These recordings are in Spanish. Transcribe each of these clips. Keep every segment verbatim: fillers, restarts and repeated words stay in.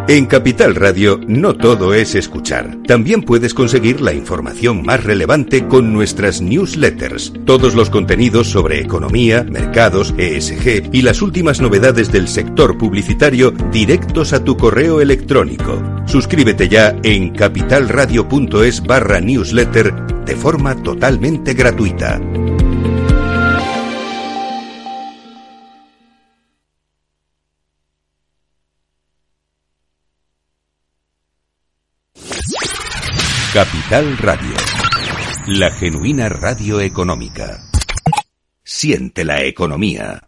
En Capital Radio no todo es escuchar. También puedes conseguir la información más relevante con nuestras newsletters. Todos los contenidos sobre economía, mercados, E S G y las últimas novedades del sector publicitario directos a tu correo electrónico. Suscríbete ya en capitalradio.es barra newsletter de forma totalmente gratuita. Capital Radio, la genuina radio económica. Siente la economía.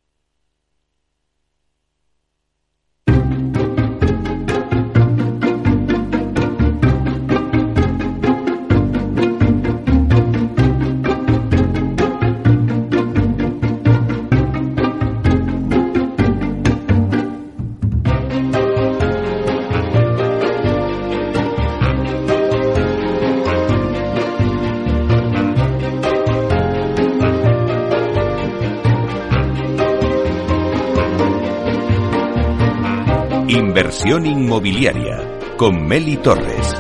Inversión inmobiliaria con Meli Torres.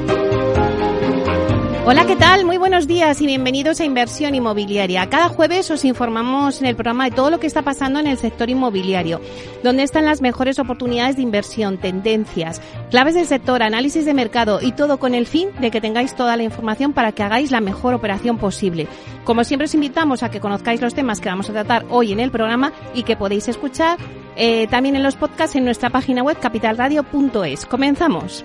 Hola, ¿qué tal? Muy buenos días y bienvenidos a Inversión Inmobiliaria. Cada jueves os informamos en el programa de todo lo que está pasando en el sector inmobiliario, dónde están las mejores oportunidades de inversión, tendencias, claves del sector, análisis de mercado y todo con el fin de que tengáis toda la información para que hagáis la mejor operación posible. Como siempre os invitamos a que conozcáis los temas que vamos a tratar hoy en el programa y que podéis escuchar eh, también en los podcasts en nuestra página web capitalradio punto es. Comenzamos.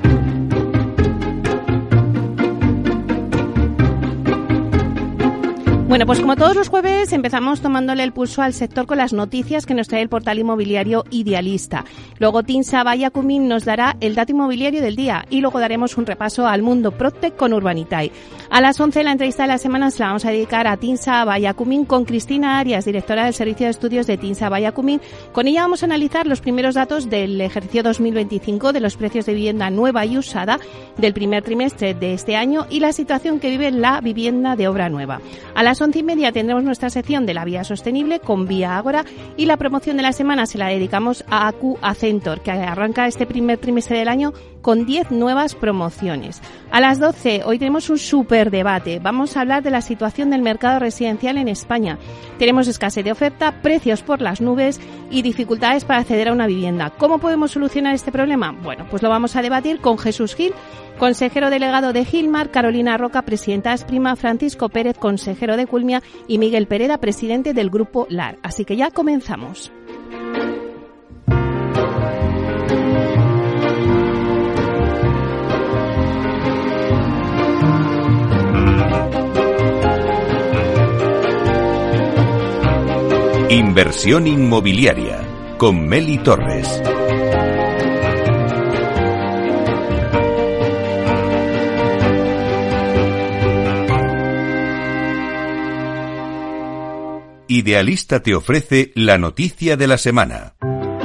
Bueno, pues como todos los jueves empezamos tomándole el pulso al sector con las noticias que nos trae el portal inmobiliario Idealista. Luego Tinsa Vallacumin nos dará el dato inmobiliario del día y luego daremos un repaso al mundo PropTech con Urbanitae. A las once la entrevista de la semana se la vamos a dedicar a Tinsa Vallacumin con Cristina Arias, directora del Servicio de Estudios de Tinsa Vallacumin. Con ella vamos a analizar los primeros datos del ejercicio dos mil veinticinco de los precios de vivienda nueva y usada del primer trimestre de este año y la situación que vive la vivienda de obra nueva. A las once y media tendremos nuestra sección de la vía sostenible con Vía Ágora y la promoción de la semana se la dedicamos a Acu Acentor, que arranca este primer trimestre del año con diez nuevas promociones. A las doce hoy tenemos un súper debate. Vamos a hablar de la situación del mercado residencial en España. Tenemos escasez de oferta, precios por las nubes y dificultades para acceder a una vivienda. ¿Cómo podemos solucionar este problema? Bueno, pues lo vamos a debatir con Jesús Gil, consejero delegado de Gilmar, Carolina Roca, presidenta de Asprima, Francisco Pérez, consejero de Culmia y Miguel Pereda, presidente del Grupo L A R. Así que ya comenzamos. Inversión inmobiliaria con Meli Torres. Idealista te ofrece la noticia de la semana.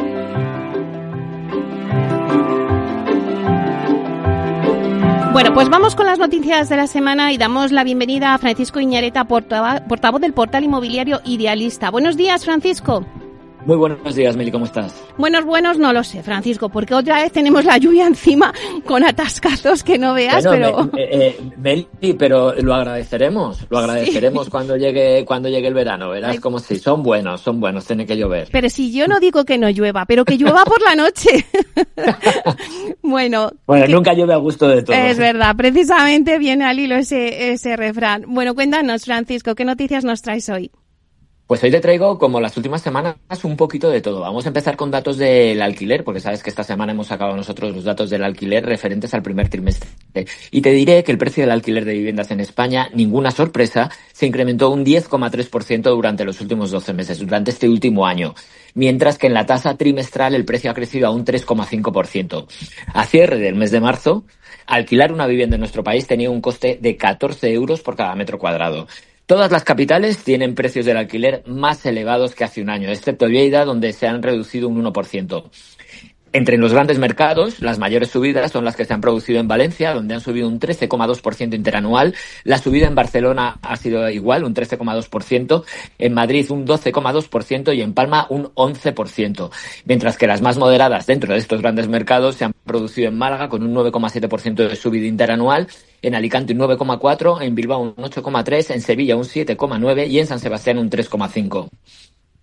Bueno, pues vamos con las noticias de la semana y damos la bienvenida a Francisco Iñareta, portavoz del portal inmobiliario Idealista. Buenos días, Francisco. Muy buenos días, Meli, ¿cómo estás? Buenos, buenos, no lo sé, Francisco, porque otra vez tenemos la lluvia encima con atascazos que no veas, bueno, pero... Me, eh, eh, Meli, pero lo agradeceremos, lo agradeceremos sí. cuando llegue cuando llegue el verano, verás Ay. como si son buenos, son buenos, tiene que llover. Pero si yo no digo que no llueva, pero que llueva por la noche. bueno... Bueno, que... nunca llueve a gusto de todos. Es verdad, precisamente viene al hilo ese, ese refrán. Bueno, cuéntanos, Francisco, ¿qué noticias nos traes hoy? Pues hoy te traigo, como las últimas semanas, un poquito de todo. Vamos a empezar con datos del alquiler, porque sabes que esta semana hemos sacado nosotros los datos del alquiler referentes al primer trimestre. Y te diré que el precio del alquiler de viviendas en España, ninguna sorpresa, se incrementó un diez coma tres por ciento durante los últimos doce meses, durante este último año. Mientras que en la tasa trimestral el precio ha crecido a un tres coma cinco por ciento. A cierre del mes de marzo, alquilar una vivienda en nuestro país tenía un coste de catorce euros por cada metro cuadrado. Todas las capitales tienen precios del alquiler más elevados que hace un año, excepto Lleida, donde se han reducido un uno por ciento. Entre los grandes mercados, las mayores subidas son las que se han producido en Valencia, donde han subido un trece coma dos por ciento interanual. La subida en Barcelona ha sido igual, un trece coma dos por ciento. En Madrid un doce coma dos por ciento y en Palma un once por ciento. Mientras que las más moderadas dentro de estos grandes mercados se han producido en Málaga con un nueve coma siete por ciento de subida interanual, en Alicante un nueve coma cuatro por ciento, en Bilbao un ocho coma tres por ciento, en Sevilla un siete coma nueve por ciento y en San Sebastián un tres coma cinco por ciento.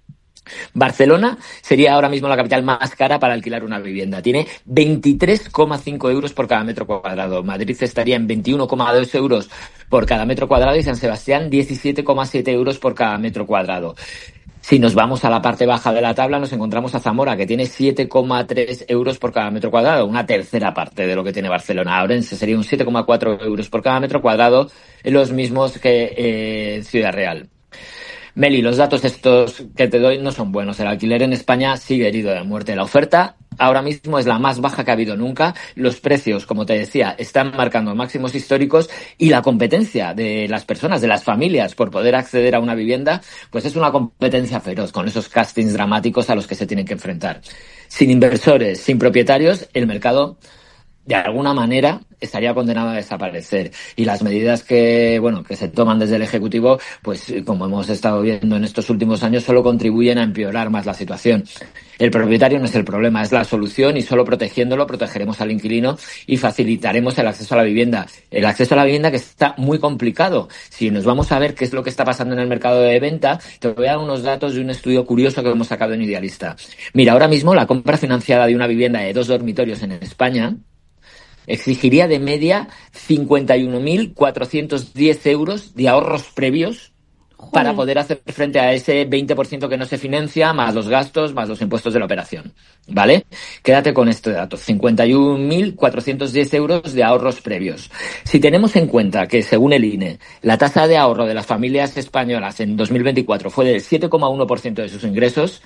Barcelona sería ahora mismo la capital más cara para alquilar una vivienda. Tiene veintitrés coma cinco euros por cada metro cuadrado. Madrid estaría en veintiuno coma dos euros por cada metro cuadrado y San Sebastián diecisiete coma siete euros por cada metro cuadrado. Si nos vamos a la parte baja de la tabla, nos encontramos a Zamora, que tiene siete coma tres euros por cada metro cuadrado, una tercera parte de lo que tiene Barcelona. Ourense sería un siete coma cuatro euros por cada metro cuadrado, los mismos que eh, Ciudad Real. Meli, los datos estos que te doy no son buenos. El alquiler en España sigue herido de muerte. La oferta ahora mismo es la más baja que ha habido nunca. Los precios, como te decía, están marcando máximos históricos y la competencia de las personas, de las familias, por poder acceder a una vivienda, pues es una competencia feroz con esos castings dramáticos a los que se tienen que enfrentar. Sin inversores, sin propietarios, el mercado de alguna manera estaría condenado a desaparecer. Y las medidas que, bueno, que se toman desde el Ejecutivo, pues como hemos estado viendo en estos últimos años, solo contribuyen a empeorar más la situación. El propietario no es el problema, es la solución y solo protegiéndolo protegeremos al inquilino y facilitaremos el acceso a la vivienda. El acceso a la vivienda que está muy complicado. Si nos vamos a ver qué es lo que está pasando en el mercado de venta, te voy a dar unos datos de un estudio curioso que hemos sacado en Idealista. Mira, ahora mismo la compra financiada de una vivienda de dos dormitorios en España exigiría de media cincuenta y uno mil cuatrocientos diez euros de ahorros previos para poder hacer frente a ese veinte por ciento que no se financia, más los gastos, más los impuestos de la operación. ¿Vale? Quédate con este dato. cincuenta y un mil cuatrocientos diez euros de ahorros previos. Si tenemos en cuenta que, según el I N E, la tasa de ahorro de las familias españolas en dos mil veinticuatro fue del siete coma uno por ciento de sus ingresos,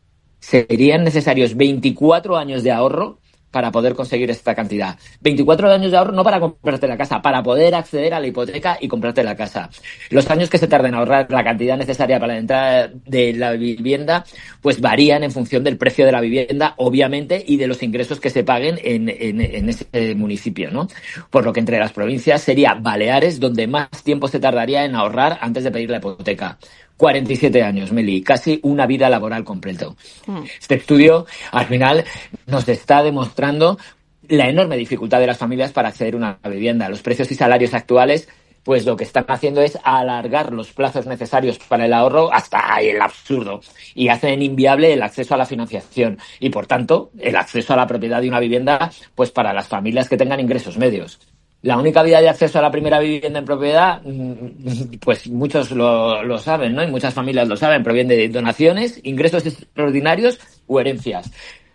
serían necesarios veinticuatro años de ahorro para poder conseguir esta cantidad. veinticuatro años de ahorro no para comprarte la casa, para poder acceder a la hipoteca y comprarte la casa. Los años que se tarden en ahorrar la cantidad necesaria para la entrada de la vivienda, pues varían en función del precio de la vivienda, obviamente, y de los ingresos que se paguen en, en, en ese municipio, ¿no? Por lo que entre las provincias sería Baleares donde más tiempo se tardaría en ahorrar antes de pedir la hipoteca. cuarenta y siete años, Meli, casi una vida laboral completa. Mm. Este estudio, al final, nos está demostrando la enorme dificultad de las familias para acceder a una vivienda. Los precios y salarios actuales, pues lo que están haciendo es alargar los plazos necesarios para el ahorro hasta el absurdo y hacen inviable el acceso a la financiación y, por tanto, el acceso a la propiedad de una vivienda, pues para las familias que tengan ingresos medios. La única vía de acceso a la primera vivienda en propiedad, pues muchos lo, lo saben, ¿no? Y muchas familias lo saben, proviene de donaciones, ingresos extraordinarios o herencias.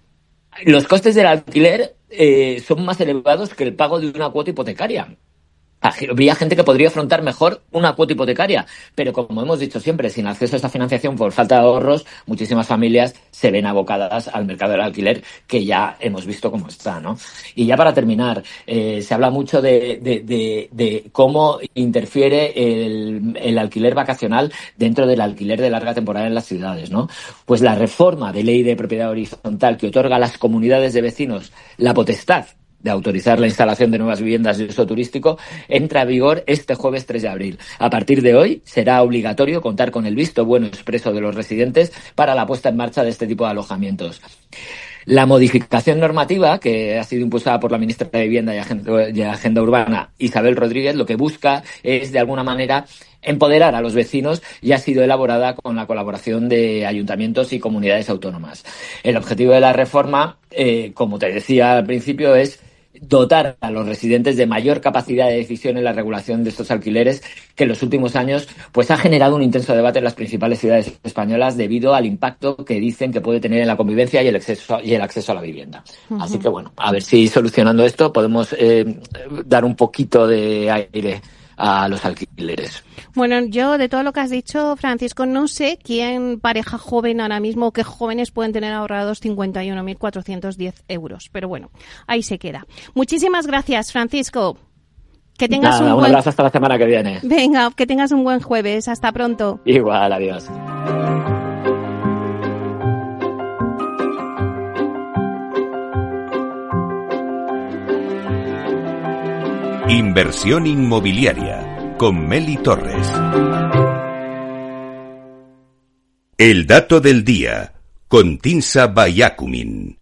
Los costes del alquiler eh, son más elevados que el pago de una cuota hipotecaria. Habría gente que podría afrontar mejor una cuota hipotecaria, pero como hemos dicho siempre, sin acceso a esta financiación por falta de ahorros, muchísimas familias se ven abocadas al mercado del alquiler, que ya hemos visto cómo está, ¿no? Y ya para terminar, eh, se habla mucho de, de, de, de cómo interfiere el, el alquiler vacacional dentro del alquiler de larga temporada en las ciudades, ¿no? Pues la reforma de ley de propiedad horizontal que otorga a las comunidades de vecinos la potestad de autorizar la instalación de nuevas viviendas de uso turístico, entra a vigor este jueves tres de abril. A partir de hoy será obligatorio contar con el visto bueno expreso de los residentes para la puesta en marcha de este tipo de alojamientos. La modificación normativa, que ha sido impulsada por la ministra de Vivienda y Agenda, y Agenda Urbana, Isabel Rodríguez, lo que busca es, de alguna manera, empoderar a los vecinos y ha sido elaborada con la colaboración de ayuntamientos y comunidades autónomas. El objetivo de la reforma, eh, como te decía al principio, es dotar a los residentes de mayor capacidad de decisión en la regulación de estos alquileres, que en los últimos años pues ha generado un intenso debate en las principales ciudades españolas debido al impacto que dicen que puede tener en la convivencia y el acceso, y el acceso a la vivienda. Uh-huh. Así que bueno, a ver si solucionando esto podemos eh, dar un poquito de aire a los alquileres. Bueno, yo de todo lo que has dicho, Francisco, no sé quién pareja joven ahora mismo o qué jóvenes pueden tener ahorrados cincuenta y uno mil cuatrocientos diez euros. Pero bueno, ahí se queda. Muchísimas gracias, Francisco. Que tengas Nada, un, un buen... abrazo hasta la semana que viene. Venga, que tengas un buen jueves. Hasta pronto. Igual, adiós. Inversión inmobiliaria con Meli Torres. El dato del día con Tinsa Bayacumin.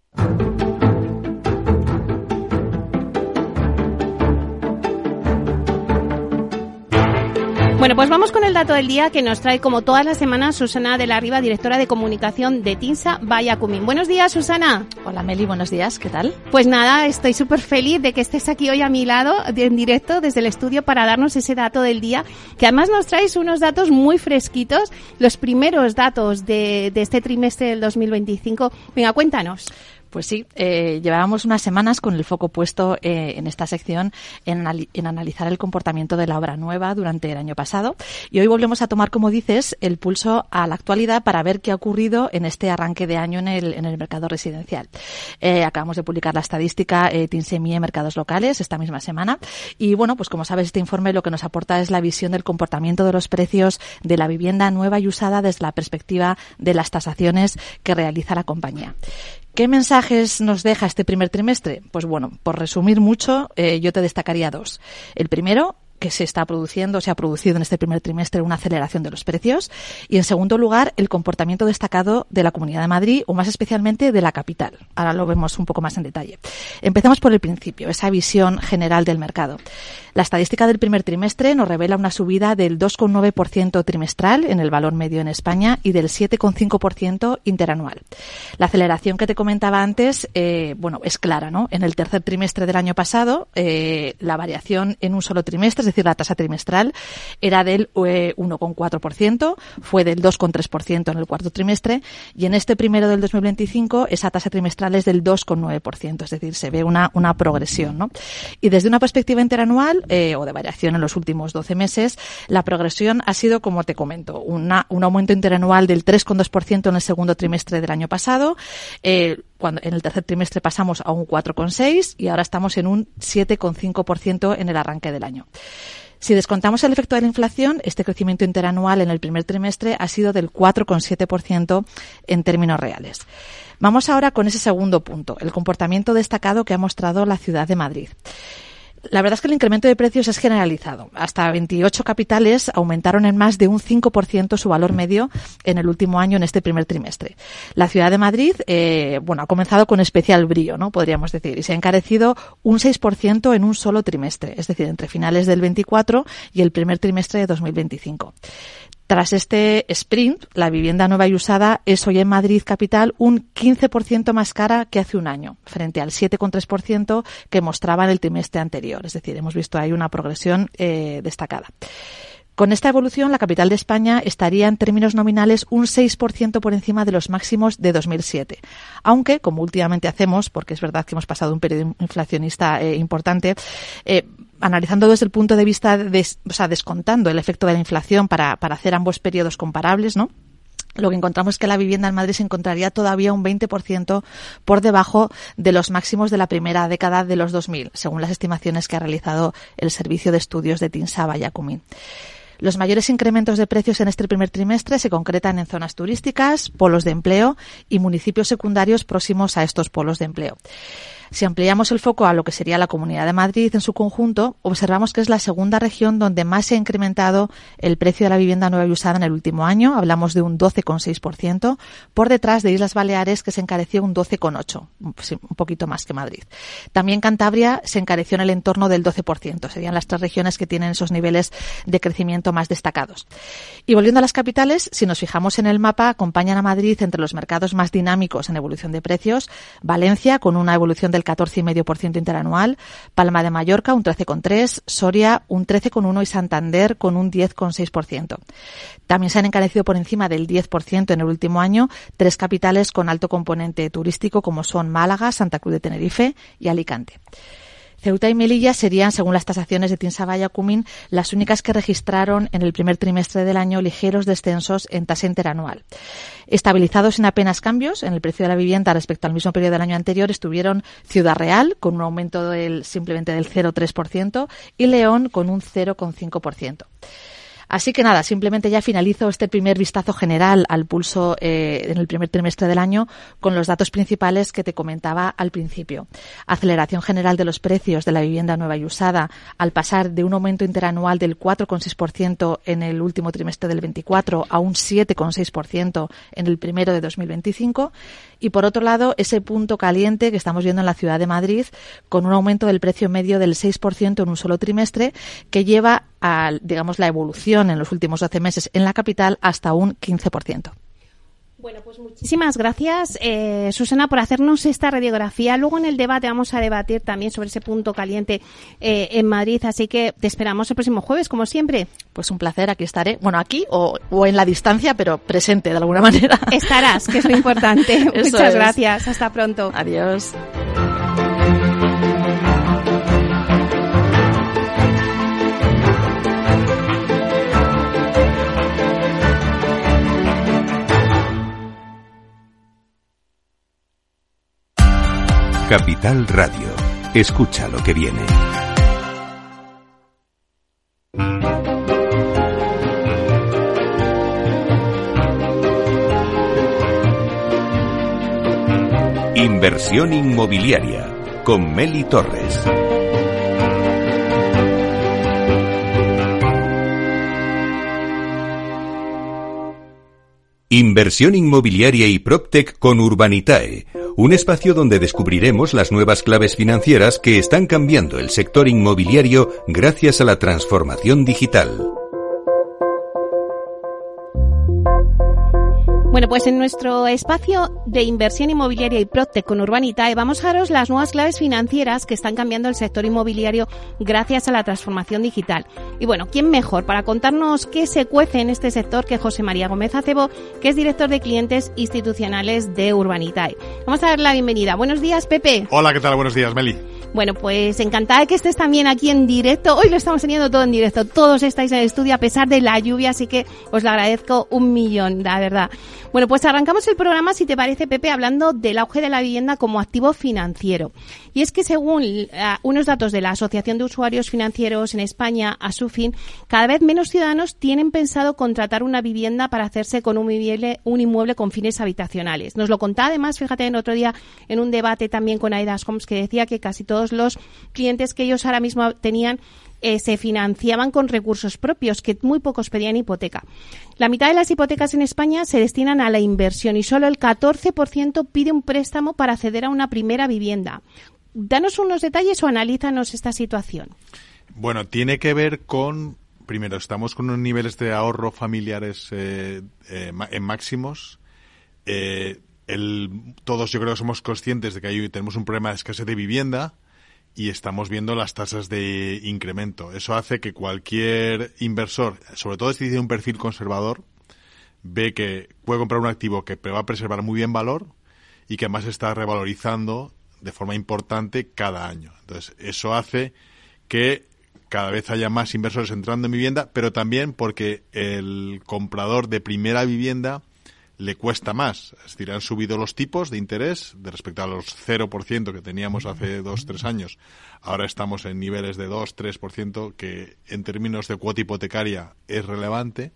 Bueno, pues vamos con el dato del día que nos trae como todas las semanas Susana de la Riva, directora de comunicación de Tinsa Bayacumin. Buenos días, Susana. Hola, Meli, buenos días, ¿qué tal? Pues nada, estoy súper feliz de que estés aquí hoy a mi lado, en directo desde el estudio, para darnos ese dato del día, que además nos traes unos datos muy fresquitos, los primeros datos de, de este trimestre del dos mil veinticinco. Venga, cuéntanos. Pues sí, eh, llevábamos unas semanas con el foco puesto eh, en esta sección en, en analizar el comportamiento de la obra nueva durante el año pasado, y hoy volvemos a tomar, como dices, el pulso a la actualidad para ver qué ha ocurrido en este arranque de año en el, en el mercado residencial. Eh, acabamos de publicar la estadística eh, Tinsemie Mercados Locales esta misma semana, y bueno, pues como sabes, este informe lo que nos aporta es la visión del comportamiento de los precios de la vivienda nueva y usada desde la perspectiva de las tasaciones que realiza la compañía. ¿Qué mensajes nos deja este primer trimestre? Pues bueno, por resumir mucho, eh, yo te destacaría dos. El primero, que se está produciendo, se ha producido en este primer trimestre una aceleración de los precios, y en segundo lugar, el comportamiento destacado de la Comunidad de Madrid, o más especialmente de la capital. Ahora lo vemos un poco más en detalle. Empecemos por el principio, esa visión general del mercado. La estadística del primer trimestre nos revela una subida del dos coma nueve por ciento trimestral en el valor medio en España y del siete coma cinco por ciento interanual. La aceleración que te comentaba antes, eh, bueno, es clara, ¿no? En el tercer trimestre del año pasado, eh, la variación en un solo trimestre, es decir, la tasa trimestral, era del eh, uno coma cuatro por ciento, fue del dos coma tres por ciento en el cuarto trimestre, y en este primero del dos mil veinticinco esa tasa trimestral es del dos coma nueve por ciento, es decir, se ve una, una progresión, ¿no? Y desde una perspectiva interanual, Eh, o de variación en los últimos doce meses, la progresión ha sido, como te comento, una, un aumento interanual del tres coma dos por ciento en el segundo trimestre del año pasado, eh, cuando en el tercer trimestre pasamos a un cuatro coma seis por ciento y ahora estamos en un siete coma cinco por ciento en el arranque del año. Si descontamos el efecto de la inflación, este crecimiento interanual en el primer trimestre ha sido del cuatro coma siete por ciento en términos reales. Vamos ahora con ese segundo punto, el comportamiento destacado que ha mostrado la ciudad de Madrid. La verdad es que el incremento de precios es generalizado. Hasta veintiocho capitales aumentaron en más de un cinco por ciento su valor medio en el último año, en este primer trimestre. La ciudad de Madrid, eh, bueno, ha comenzado con especial brío, ¿no? Podríamos decir, y se ha encarecido un seis por ciento en un solo trimestre, es decir, entre finales del veinticuatro y el primer trimestre de dos mil veinticinco. Tras este sprint, la vivienda nueva y usada es hoy en Madrid capital un quince por ciento más cara que hace un año, frente al siete coma tres por ciento que mostraba en el trimestre anterior. Es decir, hemos visto ahí una progresión eh, destacada. Con esta evolución, la capital de España estaría en términos nominales un seis por ciento por encima de los máximos de dos mil siete. Aunque, como últimamente hacemos, porque es verdad que hemos pasado un periodo inflacionista eh, importante, eh, analizando desde el punto de vista, de, o sea, descontando el efecto de la inflación para, para hacer ambos periodos comparables, ¿no? Lo que encontramos es que la vivienda en Madrid se encontraría todavía un veinte por ciento por debajo de los máximos de la primera década de los dos mil, según las estimaciones que ha realizado el Servicio de Estudios de Tinsa Bayacumin. Los mayores incrementos de precios en este primer trimestre se concretan en zonas turísticas, polos de empleo y municipios secundarios próximos a estos polos de empleo. Si ampliamos el foco a lo que sería la Comunidad de Madrid en su conjunto, observamos que es la segunda región donde más se ha incrementado el precio de la vivienda nueva y usada en el último año. Hablamos de un doce coma seis por ciento, por detrás de Islas Baleares, que se encareció un doce coma ocho por ciento, un poquito más que Madrid. También Cantabria se encareció en el entorno del doce por ciento. Serían las tres regiones que tienen esos niveles de crecimiento más destacados. Y volviendo a las capitales, si nos fijamos en el mapa, acompañan a Madrid entre los mercados más dinámicos en evolución de precios. Valencia, con una evolución del catorce coma cinco por ciento interanual, Palma de Mallorca un trece coma tres por ciento, Soria un trece coma uno por ciento y Santander con un diez coma seis por ciento. También se han encarecido por encima del diez por ciento en el último año tres capitales con alto componente turístico, como son Málaga, Santa Cruz de Tenerife y Alicante. Ceuta y Melilla serían, según las tasaciones de Tinsa Bayacumin, las únicas que registraron en el primer trimestre del año ligeros descensos en tasa interanual. Estabilizados en apenas cambios en el precio de la vivienda respecto al mismo periodo del año anterior estuvieron Ciudad Real, con un aumento del, simplemente del cero coma tres por ciento, y León con un cero coma cinco por ciento. Así que nada, simplemente ya finalizo este primer vistazo general al pulso eh, en el primer trimestre del año con los datos principales que te comentaba al principio. Aceleración general de los precios de la vivienda nueva y usada al pasar de un aumento interanual del cuatro coma seis por ciento en el último trimestre del veinticuatro a un siete coma seis por ciento en el primero de dos mil veinticinco. Y por otro lado, ese punto caliente que estamos viendo en la ciudad de Madrid con un aumento del precio medio del seis por ciento en un solo trimestre que lleva a, digamos, la evolución en los últimos doce meses en la capital hasta un quince por ciento. Bueno, pues muchísimas gracias, eh, Susana, por hacernos esta radiografía. Luego en el debate vamos a debatir también sobre ese punto caliente eh, en Madrid, así que te esperamos el próximo jueves, como siempre. Pues un placer, aquí estaré. Bueno, aquí o, o en la distancia, pero presente de alguna manera. Estarás, que es lo importante. Muchas es. gracias, hasta pronto. Adiós. Capital Radio. Escucha lo que viene. Inversión inmobiliaria con Meli Torres. Inversión inmobiliaria y PropTech con Urbanitae. Un espacio donde descubriremos las nuevas claves financieras que están cambiando el sector inmobiliario gracias a la transformación digital. Bueno, pues en nuestro espacio de inversión inmobiliaria y PropTech con Urbanitae vamos a daros las nuevas claves financieras que están cambiando el sector inmobiliario gracias a la transformación digital. Y bueno, ¿quién mejor para contarnos qué se cuece en este sector que José María Gómez Acebo, que es director de clientes institucionales de Urbanitae? Vamos a dar la bienvenida. Buenos días, Pepe. Hola, ¿qué tal? Buenos días, Meli. Bueno, pues encantada de que estés también aquí en directo. Hoy lo estamos teniendo todo en directo. Todos estáis en el estudio a pesar de la lluvia, así que os lo agradezco un millón, la verdad. Bueno, pues arrancamos el programa, si te parece, Pepe, hablando del auge de la vivienda como activo financiero. Y es que según uh, unos datos de la Asociación de Usuarios Financieros en España, ASUFIN, cada vez menos ciudadanos tienen pensado contratar una vivienda para hacerse con un inmueble, un inmueble con fines habitacionales. Nos lo contaba además, fíjate, el otro día en un debate también con Aidas Homes, que decía que casi todos los clientes que ellos ahora mismo tenían eh, se financiaban con recursos propios, que muy pocos pedían hipoteca. La mitad de las hipotecas en España se destinan a la inversión y solo el catorce por ciento pide un préstamo para acceder a una primera vivienda. Danos unos detalles o analízanos esta situación. Bueno, tiene que ver con, primero, estamos con unos niveles de ahorro familiares eh, eh, en máximos. Eh, el, todos yo creo que somos conscientes de que ahí tenemos un problema de escasez de vivienda y estamos viendo las tasas de incremento. Eso hace que cualquier inversor, sobre todo si tiene un perfil conservador, ve que puede comprar un activo que va a preservar muy bien valor y que además está revalorizando de forma importante cada año. Entonces, eso hace que cada vez haya más inversores entrando en vivienda, pero también porque el comprador de primera vivienda le cuesta más. Es decir, han subido los tipos de interés de respecto a los cero por ciento que teníamos hace dos, tres años. Ahora estamos en niveles de dos, tres por ciento, que en términos de cuota hipotecaria es relevante.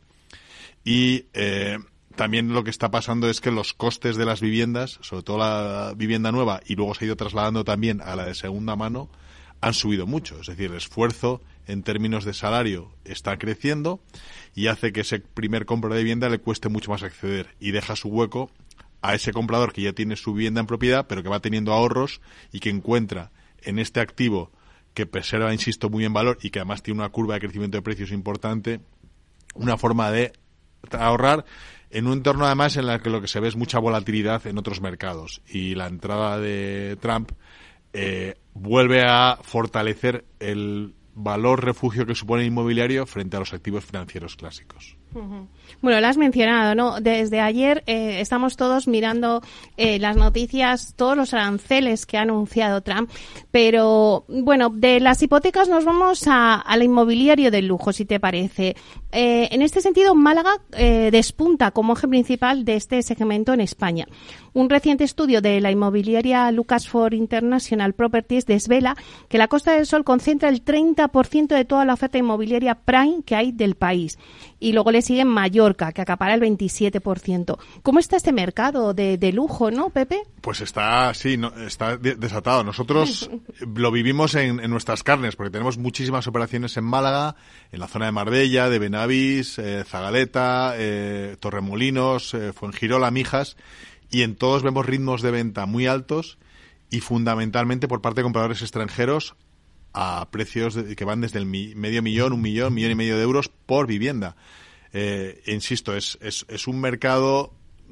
Y eh, también lo que está pasando es que los costes de las viviendas, sobre todo la vivienda nueva, y luego se ha ido trasladando también a la de segunda mano, han subido mucho. Es decir, el esfuerzo en términos de salario está creciendo y hace que ese primer comprador de vivienda le cueste mucho más acceder y deja su hueco a ese comprador que ya tiene su vivienda en propiedad, pero que va teniendo ahorros y que encuentra en este activo que preserva, insisto, muy en valor y que además tiene una curva de crecimiento de precios importante, una forma de ahorrar en un entorno además en el que lo que se ve es mucha volatilidad en otros mercados. Y la entrada de Trump eh, vuelve a fortalecer el valor refugio que supone el inmobiliario frente a los activos financieros clásicos. Bueno, lo has mencionado, ¿no? Desde ayer eh, estamos todos mirando eh, las noticias, todos los aranceles que ha anunciado Trump, pero bueno, de las hipotecas nos vamos a, al inmobiliario del lujo, si te parece. Eh, en este sentido, Málaga eh, despunta como eje principal de este segmento en España. Un reciente estudio de la inmobiliaria Lucas for International Properties desvela que la Costa del Sol concentra el treinta por ciento de toda la oferta inmobiliaria prime que hay del país. Y luego le sigue Mallorca, que acapara el veintisiete por ciento. ¿Cómo está este mercado de, de lujo, no, Pepe? Pues está, sí, no, está desatado. Nosotros lo vivimos en, en nuestras carnes, porque tenemos muchísimas operaciones en Málaga, en la zona de Marbella, de Benavís, eh, Zagaleta, eh, Torremolinos, eh, Fuengirola, Mijas, y en todos vemos ritmos de venta muy altos y fundamentalmente por parte de compradores extranjeros a precios de, que van desde el mi, medio millón, un millón, millón y medio de euros por vivienda. Eh, insisto, es, es, es un mercado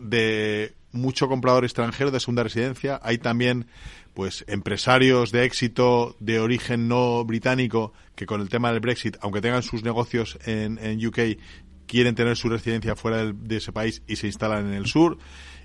de mucho comprador extranjero de segunda residencia. Hay también pues empresarios de éxito de origen no británico que con el tema del Brexit, aunque tengan sus negocios en, en U K, quieren tener su residencia fuera del, de ese país y se instalan en el sur.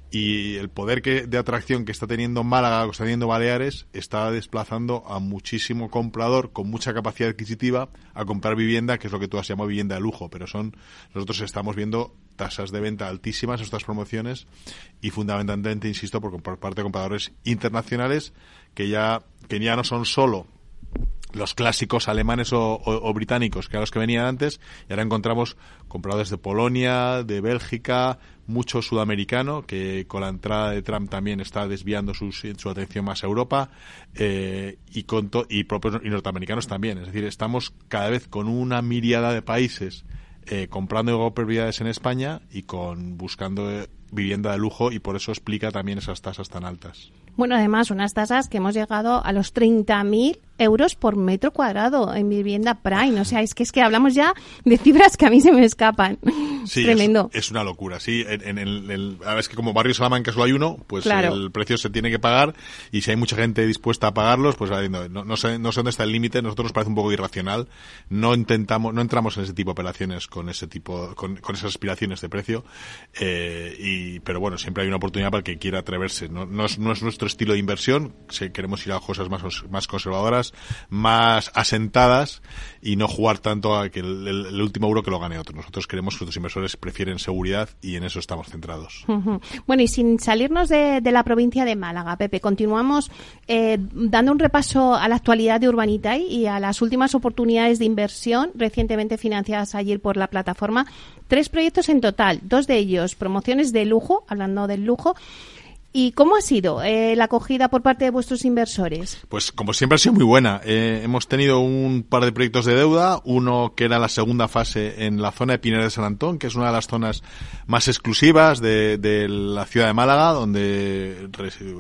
Y el poder que, de atracción que está teniendo Málaga, que está teniendo Baleares, está desplazando a muchísimo comprador con mucha capacidad adquisitiva a comprar vivienda, que es lo que tú has llamado vivienda de lujo, pero son, nosotros estamos viendo tasas de venta altísimas en estas promociones y fundamentalmente, insisto, por, por parte de compradores internacionales que ya, que ya no son solo los clásicos alemanes o, o, o británicos, que eran los que venían antes, y ahora encontramos compradores de Polonia, de Bélgica, mucho sudamericano, que con la entrada de Trump también está desviando su, su atención más a Europa, eh, y, con to, y, propios, y norteamericanos también. Es decir, estamos cada vez con una miríada de países eh, comprando propiedades en España y con buscando eh, vivienda de lujo, y por eso explica también esas tasas tan altas. Bueno, además, unas tasas que hemos llegado a los treinta mil euros por metro cuadrado en vivienda prime. O sea, es que es que hablamos ya de cifras que a mí se me escapan. Sí, tremendo. Es, es una locura, sí. En, en el, el, a ver, es que como Barrio Salamanca solo hay uno, pues claro, el precio se tiene que pagar, y si hay mucha gente dispuesta a pagarlos, pues no, no sé, no sé dónde está el límite. Nosotros nos parece un poco irracional. No intentamos, no entramos en ese tipo de operaciones con ese tipo, con, con esas aspiraciones de precio. Eh, y, pero bueno, siempre hay una oportunidad para el que quiera atreverse. No, no es, no es nuestro estilo de inversión. Si queremos ir a cosas más, más conservadoras, más asentadas, y no jugar tanto a que el, el, el último euro que lo gane otro. Nosotros queremos que nuestros inversores prefieren seguridad, y en eso estamos centrados. Uh-huh. Bueno, y sin salirnos de, de la provincia de Málaga, Pepe, continuamos eh, dando un repaso a la actualidad de Urbanitae y a las últimas oportunidades de inversión recientemente financiadas ayer por la plataforma. Tres proyectos en total, dos de ellos promociones de lujo, hablando del lujo. ¿Y cómo ha sido eh, la acogida por parte de vuestros inversores? Pues como siempre ha sido muy buena. Eh, hemos tenido un par de proyectos de deuda, uno que era la segunda fase en la zona de Pineda de San Antón, que es una de las zonas más exclusivas de, de la ciudad de Málaga, donde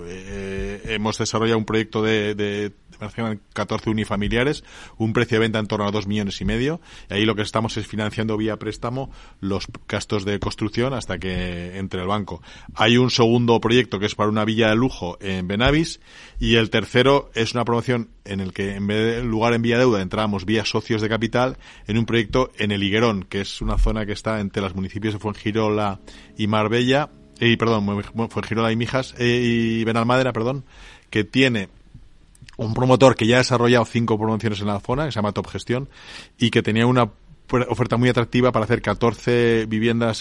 eh, hemos desarrollado un proyecto de, de catorce unifamiliares, un precio de venta en torno a dos millones y medio, y ahí lo que estamos es financiando vía préstamo los gastos de construcción hasta que entre el banco. Hay un segundo proyecto que es para una villa de lujo en Benavís, y el tercero es una promoción en el que en vez de lugar en vía deuda entramos vía socios de capital en un proyecto en el Higuerón, que es una zona que está entre los municipios de Fuengirola y Marbella, y perdón, Fuengirola y Mijas, eh, y Benalmádena, perdón, que tiene un promotor que ya ha desarrollado cinco promociones en la zona, que se llama Top Gestión, y que tenía una oferta muy atractiva para hacer catorce viviendas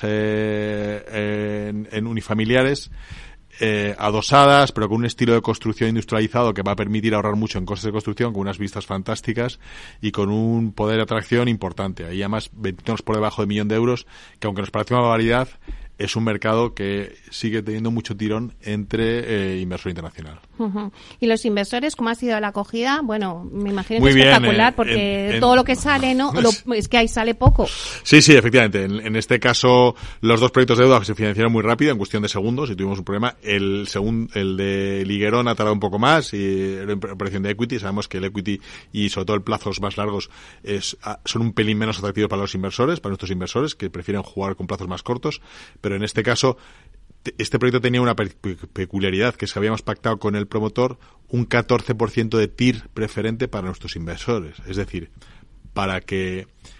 eh, en, en unifamiliares, eh, adosadas, pero con un estilo de construcción industrializado que va a permitir ahorrar mucho en costes de construcción, con unas vistas fantásticas y con un poder de atracción importante. Ahí además vendidos por debajo de millón de euros, que aunque nos parece una barbaridad, es un mercado que sigue teniendo mucho tirón entre eh, inversor internacional. Uh-huh. ¿Y los inversores, cómo ha sido la acogida? Bueno, me imagino Muy que es espectacular, bien, eh, porque en, en, todo lo que sale, ¿no? Lo, es que ahí sale poco. Sí, sí, efectivamente. En, en este caso, los dos proyectos de deuda se financiaron muy rápido, en cuestión de segundos, y tuvimos un problema. El segundo, el de Liguerón ha tardado un poco más, y era operación de equity. Sabemos que el equity y sobre todo el plazos más largos es, son un pelín menos atractivos para los inversores, para nuestros inversores, que prefieren jugar con plazos más cortos, pero en este caso este proyecto tenía una peculiaridad, que es que habíamos pactado con el promotor un catorce por ciento de T I R preferente para nuestros inversores. Es decir, para que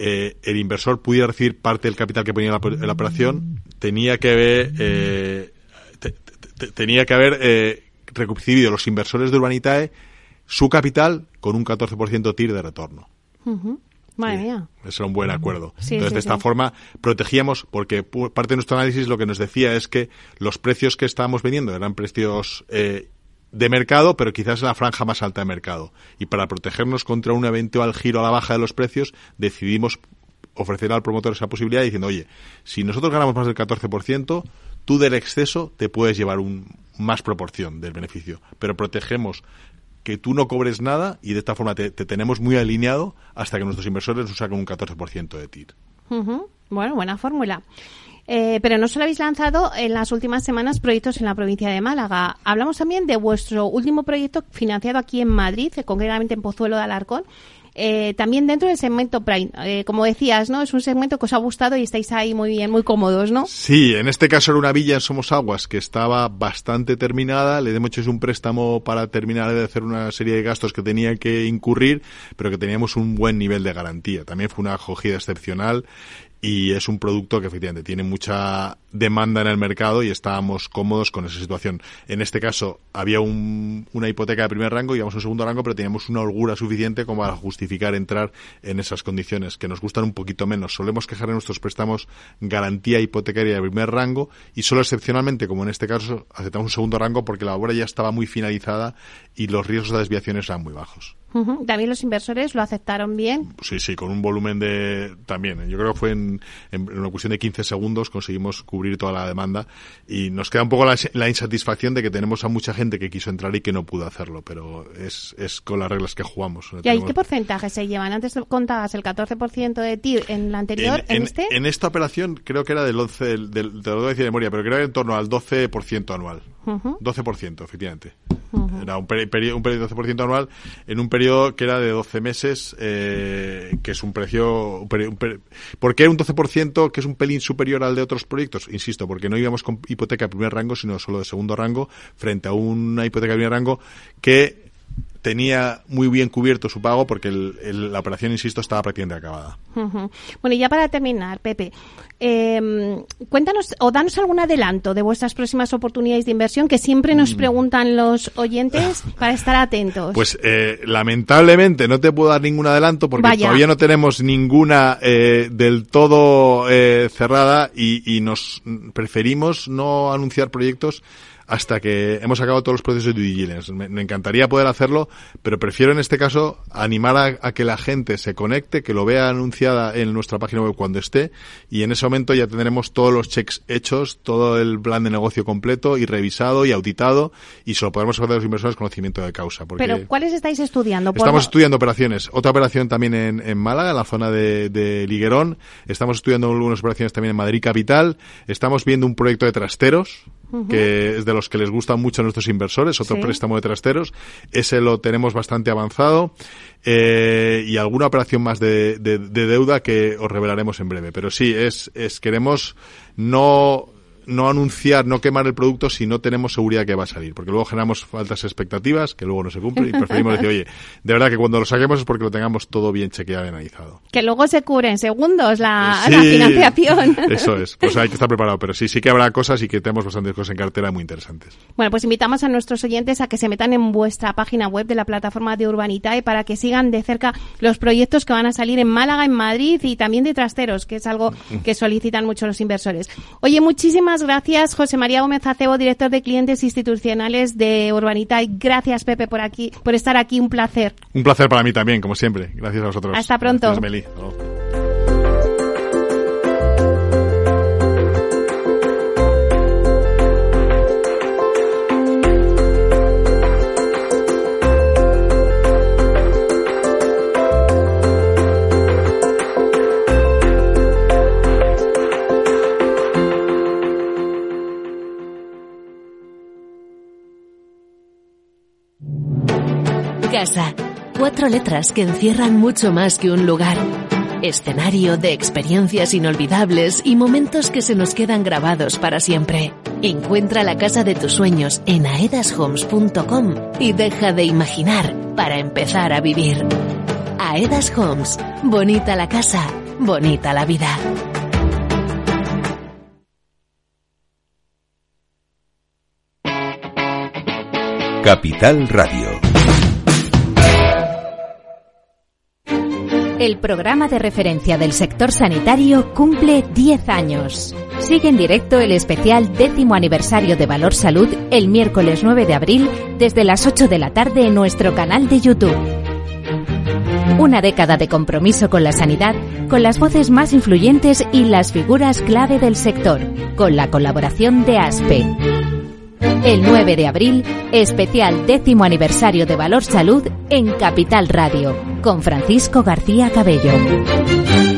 eh, el inversor pudiera recibir parte del capital que ponía en la, en la operación, tenía que haber, eh, te, te, tenía que haber eh, recibido los inversores de Urbanitae su capital con un catorce por ciento T I R de retorno. Uh-huh. Madre sí, mía. Ese era un buen acuerdo. Sí, Entonces, sí, de esta sí. forma, protegíamos, porque parte de nuestro análisis lo que nos decía es que los precios que estábamos vendiendo eran precios eh, de mercado, pero quizás en la franja más alta de mercado. Y para protegernos contra un eventual giro a la baja de los precios, decidimos ofrecer al promotor esa posibilidad diciendo, oye, si nosotros ganamos más del catorce por ciento, tú del exceso te puedes llevar un más proporción del beneficio, pero protegemos que tú no cobres nada y de esta forma te, te tenemos muy alineado hasta que nuestros inversores nos saquen un catorce por ciento de T I R. Uh-huh. Bueno, buena fórmula. Eh, pero no solo habéis lanzado en las últimas semanas proyectos en la provincia de Málaga. Hablamos también de vuestro último proyecto financiado aquí en Madrid, concretamente en Pozuelo de Alarcón. Eh, también dentro del segmento Prime, eh, como decías, ¿no? Es un segmento que os ha gustado y estáis ahí muy bien, muy cómodos, ¿no? Sí, en este caso era una villa en Somosaguas que estaba bastante terminada, le hemos hecho un préstamo para terminar de hacer una serie de gastos que tenía que incurrir, pero que teníamos un buen nivel de garantía. También fue una acogida excepcional y es un producto que efectivamente tiene mucha demanda en el mercado y estábamos cómodos con esa situación. En este caso había un, una hipoteca de primer rango, íbamos en segundo rango, pero teníamos una holgura suficiente como para justificar entrar en esas condiciones, que nos gustan un poquito menos. Solemos quejar en nuestros préstamos garantía hipotecaria de primer rango y solo excepcionalmente, como en este caso, aceptamos un segundo rango porque la obra ya estaba muy finalizada y los riesgos de desviaciones eran muy bajos. Uh-huh. También los inversores lo aceptaron bien. Sí, sí, con un volumen de... También, yo creo que fue en, en una cuestión de quince segundos conseguimos cubrir toda la demanda y nos queda un poco la, la insatisfacción de que tenemos a mucha gente que quiso entrar y que no pudo hacerlo, pero es, es con las reglas que jugamos. ¿Y ahí tenemos... qué porcentaje se llevan? Antes contabas el catorce por ciento de T I R en la anterior, ¿en, en, en este? En esta operación creo que era del once, del, del, te lo voy a decir de memoria, pero creo que era en torno al doce por ciento anual. Uh-huh. doce por ciento, efectivamente. Uh-huh. Era un periodo un peri- de doce por ciento anual en un periodo que era de doce meses, eh, que es un precio... Un peri- un peri- ¿Por qué un doce por ciento que es un pelín superior al de otros proyectos? Insisto, porque no íbamos con hipoteca de primer rango, sino solo de segundo rango, frente a una hipoteca de primer rango que tenía muy bien cubierto su pago porque el, el, la operación, insisto, estaba prácticamente acabada. Uh-huh. Bueno, y ya para terminar, Pepe, eh, cuéntanos o danos algún adelanto de vuestras próximas oportunidades de inversión que siempre nos preguntan los oyentes para estar atentos. Pues eh, lamentablemente no te puedo dar ningún adelanto porque Vaya. todavía no tenemos ninguna eh, del todo eh, cerrada y, y nos preferimos no anunciar proyectos hasta que hemos acabado todos los procesos de due diligence. Me, me encantaría poder hacerlo, pero prefiero en este caso animar a, a que la gente se conecte, que lo vea anunciada en nuestra página web cuando esté, y en ese momento ya tendremos todos los checks hechos, todo el plan de negocio completo y revisado y auditado, y se lo podremos ofrecer a los inversores conocimiento de causa. Porque ¿Pero cuáles estáis estudiando? Estamos Por... estudiando operaciones. Otra operación también en, en Málaga, en la zona de, de Liguerón. Estamos estudiando algunas operaciones también en Madrid Capital. Estamos viendo un proyecto de trasteros, uh-huh. que es de los que les gustan mucho a nuestros inversores, otro sí. préstamo de trasteros. Ese lo tenemos bastante avanzado. Eh, y alguna operación más de, de, de deuda que os revelaremos en breve. Pero sí, es, es queremos no... no anunciar, no quemar el producto si no tenemos seguridad que va a salir, porque luego generamos faltas expectativas que luego no se cumplen y preferimos decir, oye, de verdad que cuando lo saquemos es porque lo tengamos todo bien chequeado y analizado. Que luego se cubre en segundos la, sí, la financiación. Eso es, pues hay que estar preparado, pero sí, sí que habrá cosas y que tenemos bastantes cosas en cartera muy interesantes. Bueno, pues invitamos a nuestros oyentes a que se metan en vuestra página web de la plataforma de Urbanitae para que sigan de cerca los proyectos que van a salir en Málaga, en Madrid y también de trasteros, que es algo que solicitan mucho los inversores. Oye, muchísimas gracias, José María Gómez Acebo, director de clientes institucionales de Urbanitae. Gracias, Pepe, por aquí, por estar aquí. Un placer. Un placer para mí también, como siempre. Gracias a vosotros. Hasta pronto. Gracias, Meli. Hasta luego. Casa. Cuatro letras que encierran mucho más que un lugar. Escenario de experiencias inolvidables y momentos que se nos quedan grabados para siempre. Encuentra la casa de tus sueños en aedas homes punto com y deja de imaginar para empezar a vivir. Aedas Homes. Bonita la casa. bonita la vida. Capital Radio. El programa de referencia del sector sanitario cumple diez años. Sigue en directo el especial décimo aniversario de Valor Salud el miércoles nueve de abril desde las ocho de la tarde en nuestro canal de YouTube. Una década de compromiso con la sanidad, con las voces más influyentes y las figuras clave del sector, con la colaboración de ASPE. El nueve de abril, especial décimo aniversario de Valor Salud en Capital Radio, con Francisco García Cabello.